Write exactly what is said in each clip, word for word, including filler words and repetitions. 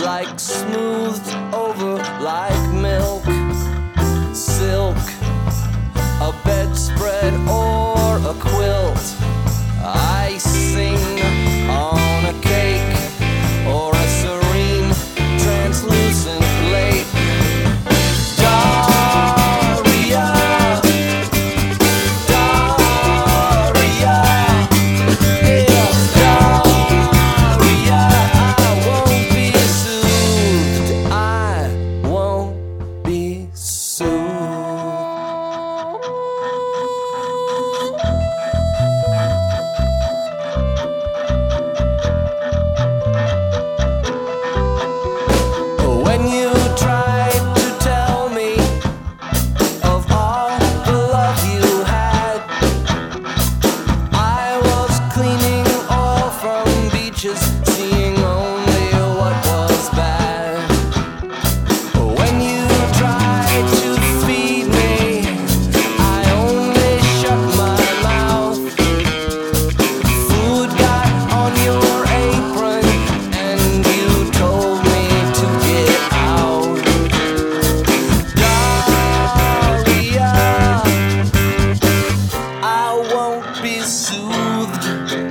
like smoothed over like milk, silk, a bedspread or a quilt, icing on a cake or a serene translucent lake. Daria, Daria, yeah, Daria, I won't be soothed, I won't be soothed. When you tried to tell me of all the love you had, I was cleaning oil from beaches, seeing only what was bad. When you tried to feed me, I only shut my mouth. Food got on your apron and you told me to get out. Daria, I won't be soothed.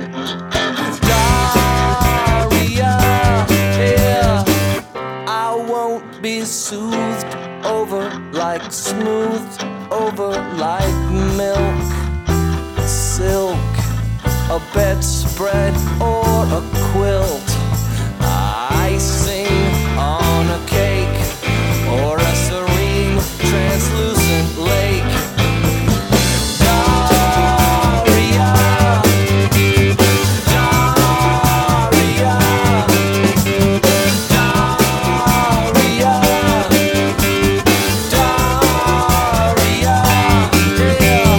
Daria, yeah, I won't be soothed over like smoothed over like milk, silk, a bedspread or a quilt, icing on a cake or a serene translucent lake. Daria, Daria, Daria, Daria, yeah,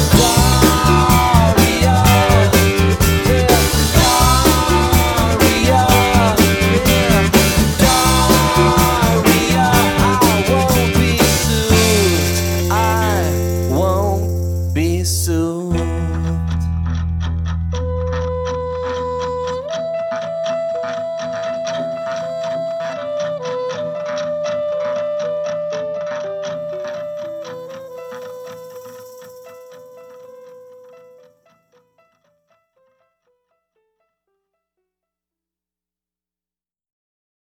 Daria, I won't be soothed.